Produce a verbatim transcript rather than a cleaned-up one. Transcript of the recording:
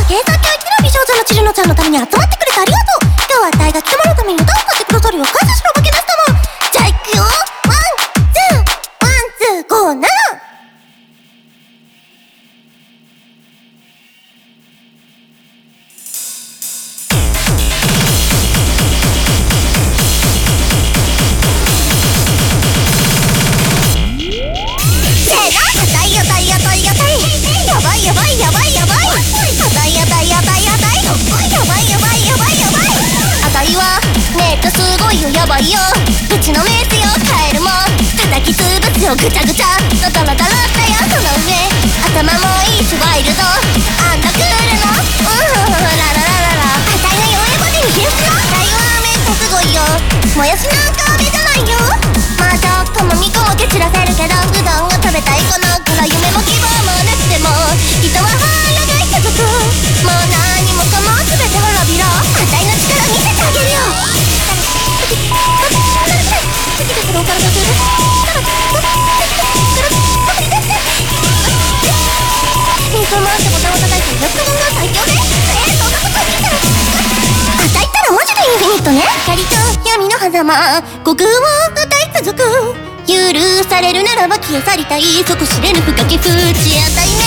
警察教育の美少女のチルノちゃんのために集まってくれてありがとう。今日はあたいが貴様のために歌を歌ってくださるよう感謝しろボケなし様。じゃあいくよ。ワンツーワンツーゴーナナ。やばいやばいやばいやばい。あたいやばいやばいやばい。やばいやばいやばいやばい。あたいはネットすごいよやばいよ。うちのメイスよカエルも叩きつぶすよぐちゃぐちゃ。ドドロドロだよその上。頭もいいしワイルド。あんたクールのうんラララララ。あたいの弱いボディにヒュースの。あたいはめっちゃすごいよ。もやしなんか飴じゃないよ。まあちょっともみこも蹴散らせるけど、うどんが食べたい子のから夢も希望もなくても人は腹が一つ。もう何もかも全て滅びろ。あたいの力見せてあげるよ。ピンクマンってボタンを叩いてよくもが最強で。えー、そんなこと言ったらあたいったら文字でインフィニットね。光と闇の狭間虚空を歌い続く。許されるならば消え去りたい。底知れぬ深き淵あたいね。